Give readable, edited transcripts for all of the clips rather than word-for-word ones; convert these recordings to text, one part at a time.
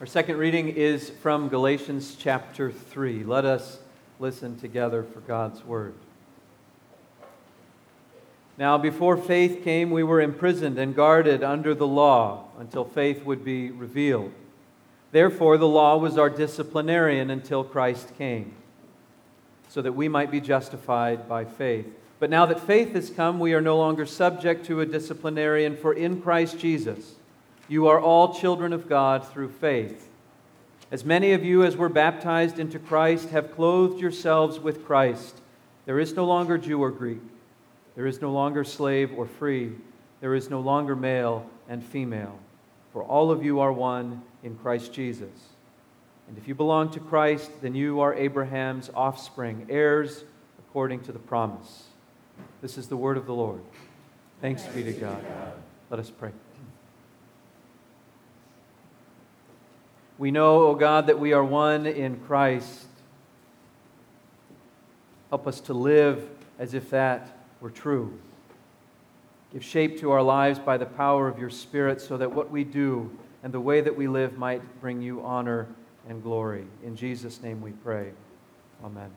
Our second reading is from Galatians chapter 3. Let us listen together for God's word. Now, before faith came, we were imprisoned and guarded under the law until faith would be revealed. Therefore, the law was our disciplinarian until Christ came, so that we might be justified by faith. But now that faith has come, we are no longer subject to a disciplinarian, for in Christ Jesus, you are all children of God through faith. As many of you as were baptized into Christ have clothed yourselves with Christ. There is no longer Jew or Greek. There is no longer slave or free. There is no longer male and female. For all of you are one in Christ Jesus. And if you belong to Christ, then you are Abraham's offspring, heirs according to the promise. This is the word of the Lord. Thanks be to God. Let us pray. We know, O God, that we are one in Christ. Help us to live as if that were true. Give shape to our lives by the power of your Spirit so that what we do and the way that we live might bring you honor and glory. In Jesus' name we pray. Amen.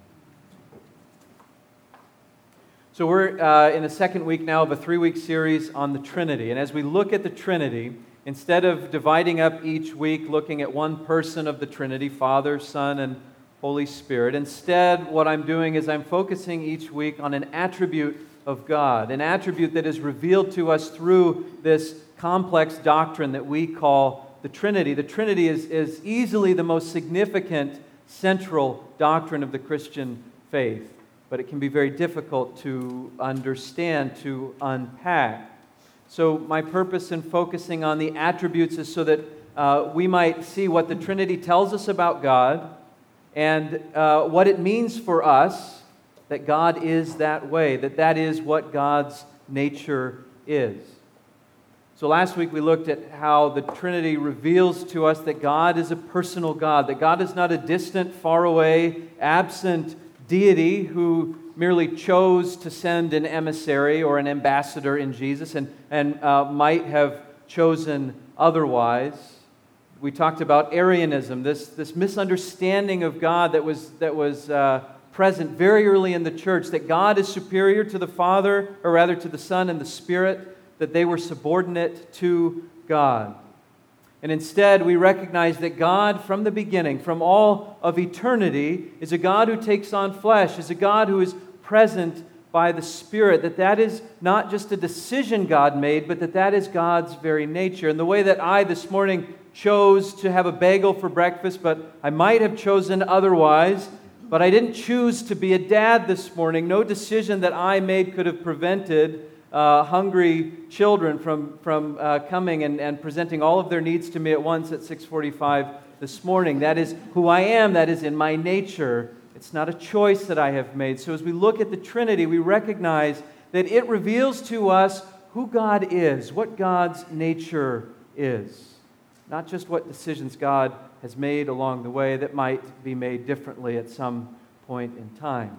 So we're in the second week now of a 3-week series on the Trinity. And as we look at the Trinity, instead of dividing up each week looking at one person of the Trinity, Father, Son, and Holy Spirit, instead what I'm doing is I'm focusing each week on an attribute of God, an attribute that is revealed to us through this complex doctrine that we call the Trinity. The Trinity is easily the most significant central doctrine of the Christian faith, but it can be very difficult to understand, to unpack. So my purpose in focusing on the attributes is so that we might see what the Trinity tells us about God and what it means for us that God is that way, that is what God's nature is. So last week we looked at how the Trinity reveals to us that God is a personal God, that God is not a distant, faraway, absent deity who merely chose to send an emissary or an ambassador in Jesus and might have chosen otherwise. We talked about Arianism, this misunderstanding of God that was present very early in the church, that God is superior to the Father, or rather to the Son and the Spirit, that they were subordinate to God. And instead, we recognize that God, from the beginning, from all of eternity, is a God who takes on flesh, is a God who is present by the Spirit, that is not just a decision God made, but that is God's very nature. And the way that I this morning chose to have a bagel for breakfast, but I might have chosen otherwise, but I didn't choose to be a dad this morning. No decision that I made could have prevented hungry children from coming and presenting all of their needs to me at once at 6:45 this morning. That is who I am. That is in my nature. It's not a choice that I have made. So as we look at the Trinity, we recognize that it reveals to us who God is, what God's nature is. Not just what decisions God has made along the way that might be made differently at some point in time.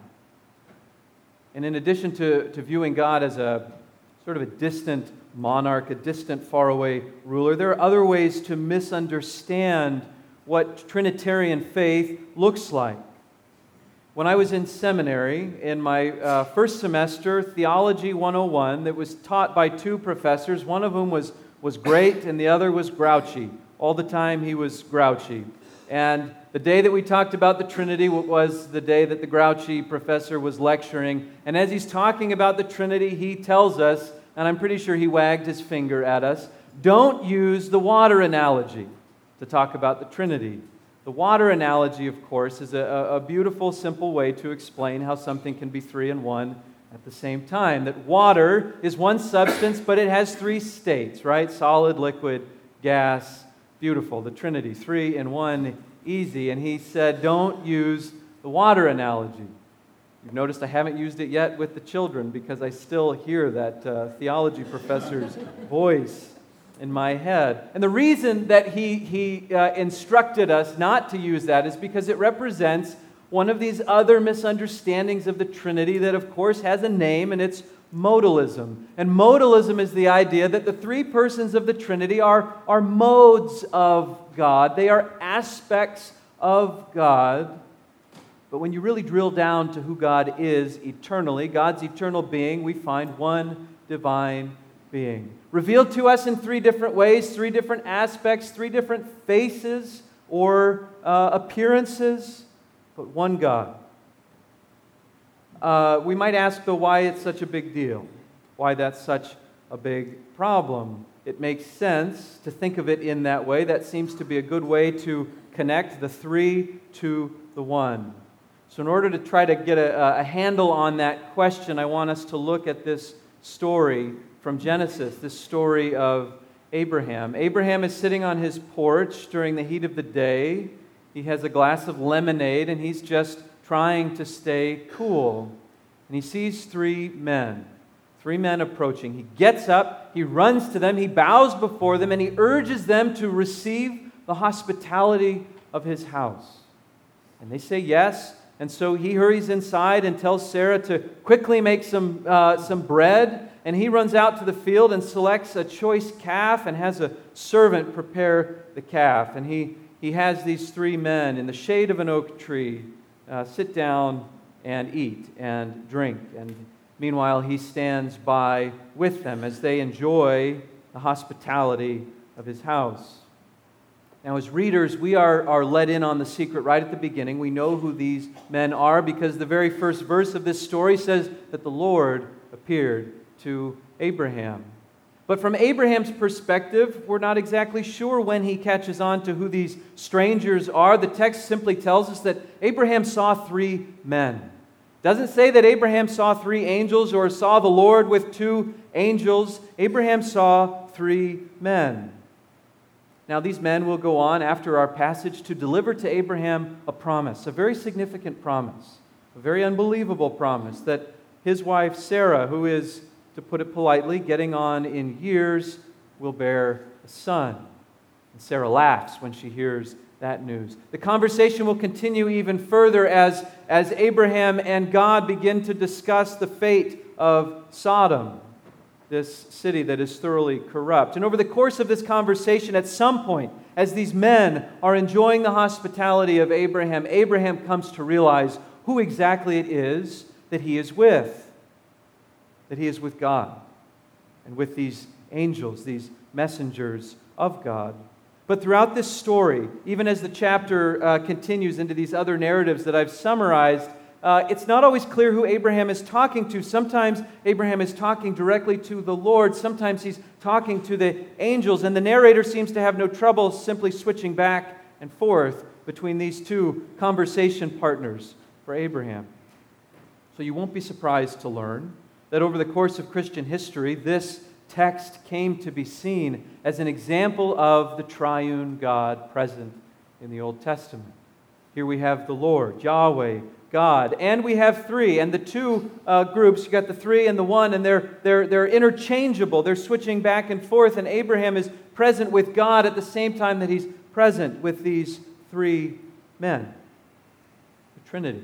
And in addition to viewing God as a sort of a distant monarch, a distant, faraway ruler, there are other ways to misunderstand what Trinitarian faith looks like. When I was in seminary, in my first semester, Theology 101, that was taught by two professors, one of whom was great and the other was grouchy. All the time he was grouchy. And the day that we talked about the Trinity was the day that the grouchy professor was lecturing. And as he's talking about the Trinity, he tells us, and I'm pretty sure he wagged his finger at us, don't use the water analogy to talk about the Trinity. The water analogy, of course, is a beautiful, simple way to explain how something can be three in one at the same time. That water is one substance, but it has three states, right? Solid, liquid, gas. Beautiful. The Trinity, three in one, easy. And he said, don't use the water analogy. You've noticed I haven't used it yet with the children because I still hear that theology professor's voice in my head. And the reason that he instructed us not to use that is because it represents one of these other misunderstandings of the Trinity that, of course, has a name, and it's modalism. And modalism is the idea that the three persons of the Trinity are modes of God. They are aspects of God. But when you really drill down to who God is eternally, God's eternal being, we find one divine being. Revealed to us in three different ways, three different aspects, three different faces or appearances, but one God. We might ask, though, why it's such a big deal, why that's such a big problem. It makes sense to think of it in that way. That seems to be a good way to connect the three to the one. So in order to try to get a handle on that question, I want us to look at this story from Genesis, this story of Abraham. Abraham is sitting on his porch during the heat of the day. He has a glass of lemonade, and he's just trying to stay cool. And he sees three men approaching. He gets up, he runs to them, he bows before them, and he urges them to receive the hospitality of his house. And they say yes. And so he hurries inside and tells Sarah to quickly make some bread. And he runs out to the field and selects a choice calf and has a servant prepare the calf. And he has these three men in the shade of an oak tree sit down and eat and drink. And meanwhile, he stands by with them as they enjoy the hospitality of his house. Now, as readers, we are let in on the secret right at the beginning. We know who these men are because the very first verse of this story says that the Lord appeared to Abraham. But from Abraham's perspective, we're not exactly sure when he catches on to who these strangers are. The text simply tells us that Abraham saw three men. It doesn't say that Abraham saw three angels or saw the Lord with two angels. Abraham saw three men. Now, these men will go on after our passage to deliver to Abraham a promise, a very significant promise, a very unbelievable promise that his wife Sarah, who is, to put it politely, getting on in years, will bear a son. And Sarah laughs when she hears that news. The conversation will continue even further as Abraham and God begin to discuss the fate of Sodom, this city that is thoroughly corrupt. And over the course of this conversation, at some point, as these men are enjoying the hospitality of Abraham, Abraham comes to realize who exactly it is that he is with. That he is with God and with these angels, these messengers of God. But throughout this story, even as the chapter continues into these other narratives that I've summarized, it's not always clear who Abraham is talking to. Sometimes Abraham is talking directly to the Lord. Sometimes he's talking to the angels. And the narrator seems to have no trouble simply switching back and forth between these two conversation partners for Abraham. So you won't be surprised to learn that over the course of Christian history, this text came to be seen as an example of the triune God present in the Old Testament. Here we have the Lord, Yahweh, God, and we have three, and the two groups, you got the three and the one, and they're interchangeable. They're switching back and forth, and Abraham is present with God at the same time that he's present with these three men, the Trinity.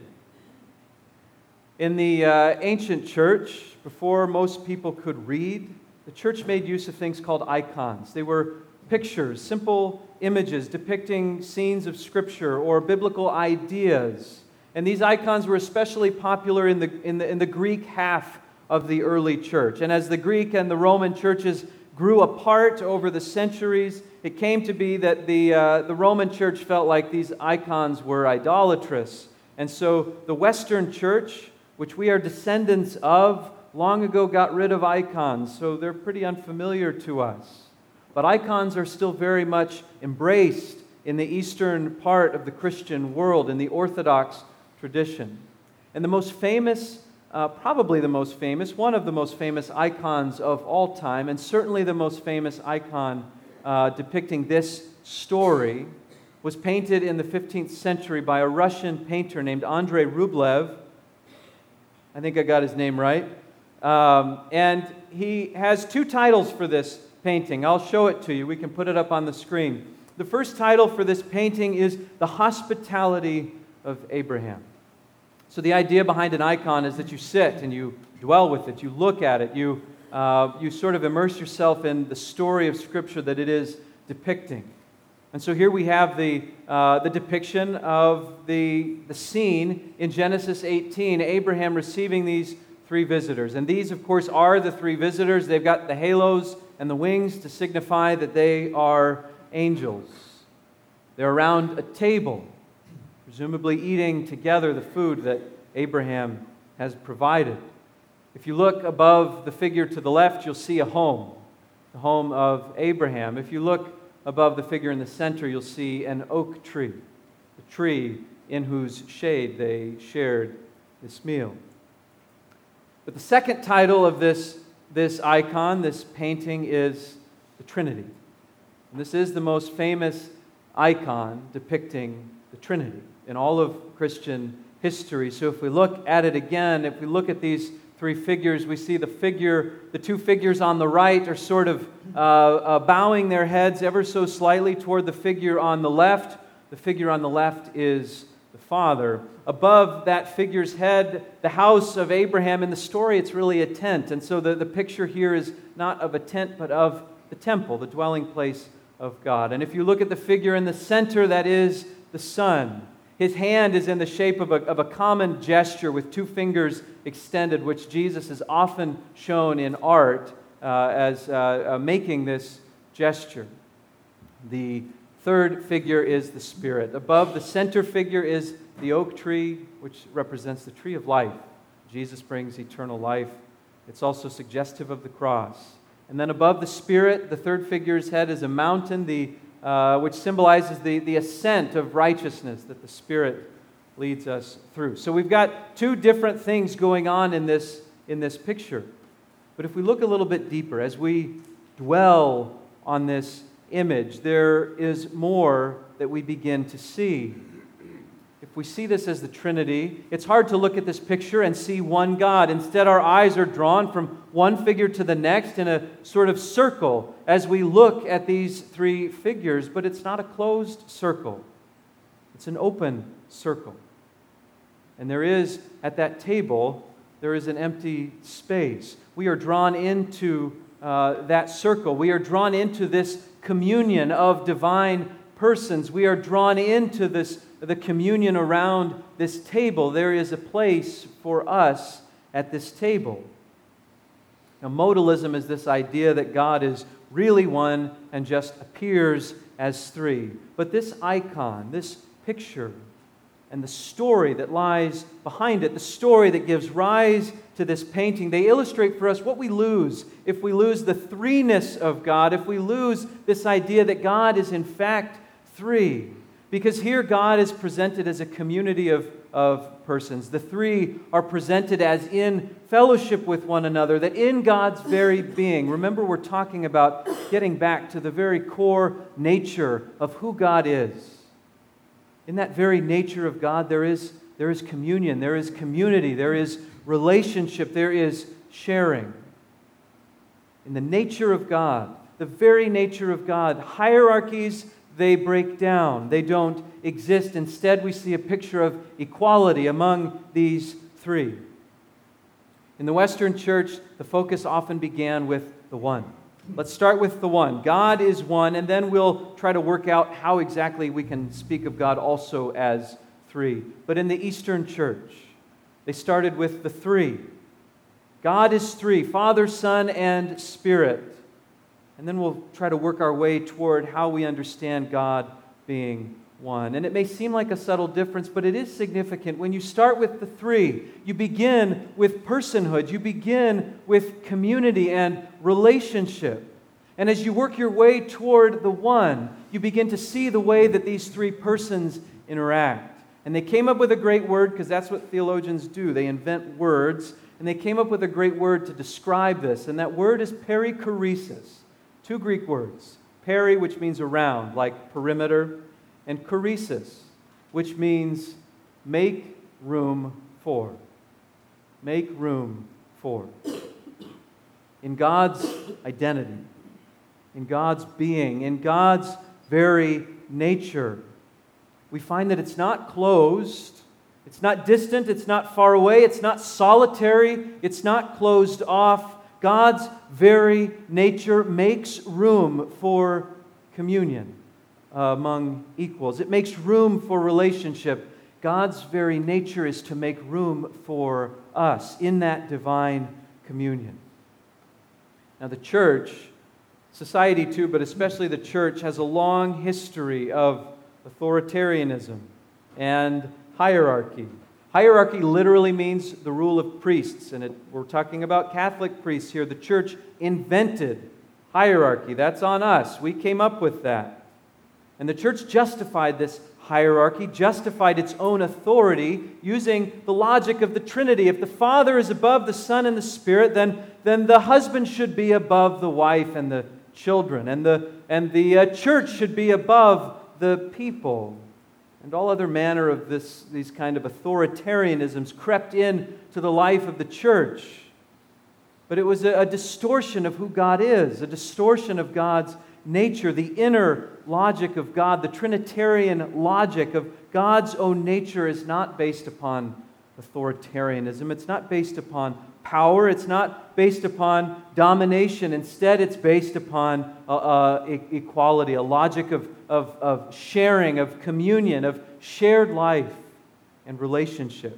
In the ancient church, before most people could read, the church made use of things called icons. They were pictures, simple images depicting scenes of Scripture or biblical ideas. And these icons were especially popular in the Greek half of the early church. And as the Greek and the Roman churches grew apart over the centuries, it came to be that the Roman church felt like these icons were idolatrous. And so the Western church, which we are descendants of, long ago got rid of icons, so they're pretty unfamiliar to us. But icons are still very much embraced in the eastern part of the Christian world, in the Orthodox tradition. And the most famous, probably the most famous, one of the most famous icons of all time, and certainly the most famous icon depicting this story, was painted in the 15th century by a Russian painter named Andrei Rublev. I think I got his name right. And he has two titles for this painting. I'll show it to you. We can put it up on the screen. The first title for this painting is The Hospitality of Abraham. So the idea behind an icon is that you sit and you dwell with it, you look at it, you sort of immerse yourself in the story of Scripture that it is depicting. And so here we have the depiction of the scene in Genesis 18, Abraham receiving these three visitors. And these, of course, are the three visitors. They've got the halos and the wings to signify that they are angels. They're around a table, presumably eating together the food that Abraham has provided. If you look above the figure to the left, you'll see a home, the home of Abraham. If you look above the figure in the center, you'll see an oak tree, a tree in whose shade they shared this meal. But the second title of this icon, this painting, is the Trinity. And this is the most famous icon depicting the Trinity in all of Christian history. So if we look at it again, if we look at these three figures, we see the two figures on the right are sort of bowing their heads ever so slightly toward the figure on the left. The figure on the left is the Father. Above that figure's head, the house of Abraham. In the story, it's really a tent. And so the picture here is not of a tent, but of the temple, the dwelling place of God. And if you look at the figure in the center, that is the Son. His hand is in the shape of a common gesture with two fingers extended, which Jesus is often shown in art as making this gesture. The third figure is the Spirit. Above the center figure is the oak tree, which represents the tree of life. Jesus brings eternal life. It's also suggestive of the cross. And then above the Spirit, the third figure's head is a mountain, which symbolizes the ascent of righteousness that the Spirit leads us through. So we've got two different things going on in this picture. But if we look a little bit deeper, as we dwell on this image, there is more that we begin to see. If we see this as the Trinity, it's hard to look at this picture and see one God. Instead, our eyes are drawn from one figure to the next in a sort of circle as we look at these three figures, but it's not a closed circle. It's an open circle. And there is, at that table, there is an empty space. We are drawn into that circle. We are drawn into this communion of divine persons. We are drawn into the communion around this table. There is a place for us at this table. Now, modalism is this idea that God is really one and just appears as three. But this icon, this picture, and the story that lies behind it, the story that gives rise to this painting, they illustrate for us what we lose if we lose the threeness of God, if we lose this idea that God is in fact three. Because here God is presented as a community of persons. The three are presented as in fellowship with one another, that in God's very being. Remember, we're talking about getting back to the very core nature of who God is. In that very nature of God, there is communion, there is community, there is relationship, there is sharing. In the nature of God, the very nature of God, hierarchies, they break down. They don't exist. Instead, we see a picture of equality among these three. In the Western church, the focus often began with the one. Let's start with the one. God is one, and then we'll try to work out how exactly we can speak of God also as three. But in the Eastern church, they started with the three. God is three, Father, Son, and Spirit. And then we'll try to work our way toward how we understand God being one. And it may seem like a subtle difference, but it is significant. When you start with the three, you begin with personhood. You begin with community and relationship. And as you work your way toward the one, you begin to see the way that these three persons interact. And they came up with a great word, because that's what theologians do. They invent words. And they came up with a great word to describe this. And that word is perichoresis. Two Greek words. Peri, which means around, like perimeter, and choresis, which means make room for. Make room for. In God's identity, in God's being, in God's very nature, we find that it's not closed, It's not distant, it's not far away, it's not solitary, it's not closed off. God's very nature makes room for communion among equals. It makes room for relationship. God's very nature is to make room for us in that divine communion. Now the church, society too, but especially the church, has a long history of authoritarianism and hierarchy. Hierarchy literally means the rule of priests, and we're talking about Catholic priests here. The church invented hierarchy. That's on us. We came up with that. And the church justified this hierarchy, justified its own authority using the logic of the Trinity. If the Father is above the Son and the Spirit, then the husband should be above the wife and the children, and the church should be above the people. And all other manner of these kind of authoritarianisms crept in to the life of the church. But it was a distortion of who God is, a distortion of God's nature, the inner logic of God, the Trinitarian logic of God's own nature is not based upon authoritarianism. It's not based upon power. It's not based upon domination. Instead, it's based upon equality, a logic of sharing, of communion, of shared life and relationship.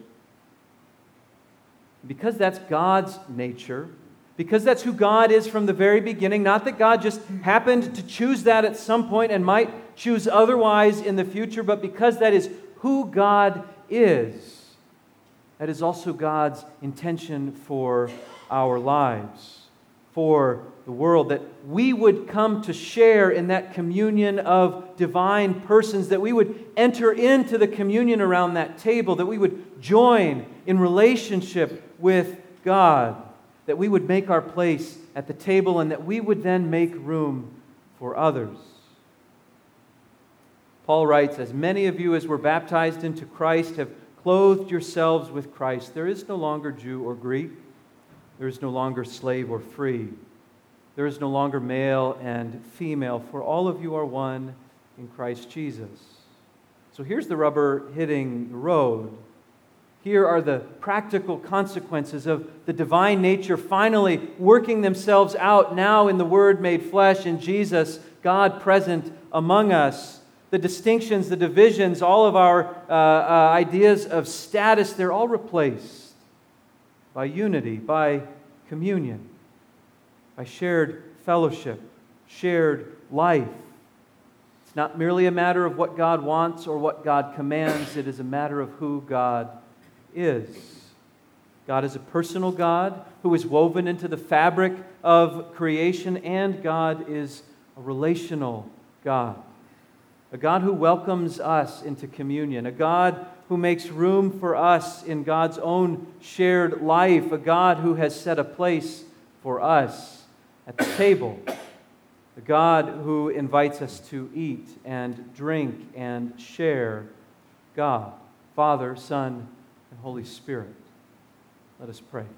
Because that's God's nature, because that's who God is from the very beginning, not that God just happened to choose that at some point and might choose otherwise in the future, but because that is who God is, that is also God's intention for our lives, for the world, that we would come to share in that communion of divine persons, that we would enter into the communion around that table, that we would join in relationship with God, that we would make our place at the table, and that we would then make room for others. Paul writes, "As many of you as were baptized into Christ have clothed yourselves with Christ. There is no longer Jew or Greek. There is no longer slave or free. There is no longer male and female, for all of you are one in Christ Jesus." So here's the rubber hitting the road. Here are the practical consequences of the divine nature finally working themselves out now in the Word made flesh, in Jesus, God present among us. The distinctions, the divisions, all of our ideas of status, they're all replaced by unity, by communion, by shared fellowship, shared life. It's not merely a matter of what God wants or what God commands. It is a matter of who God is. God is a personal God who is woven into the fabric of creation, and God is a relational God. A God who welcomes us into communion. A God who makes room for us in God's own shared life. A God who has set a place for us at the table. A God who invites us to eat and drink and share. God, Father, Son, and Holy Spirit. Let us pray.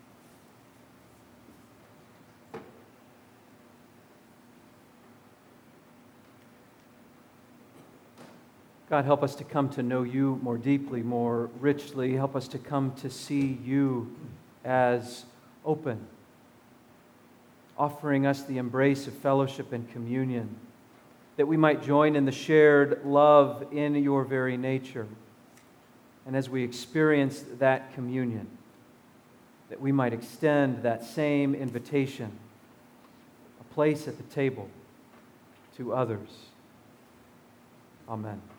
God, help us to come to know You more deeply, more richly. Help us to come to see You as open, offering us the embrace of fellowship and communion, that we might join in the shared love in Your very nature. And as we experience that communion, that we might extend that same invitation, a place at the table, to others. Amen.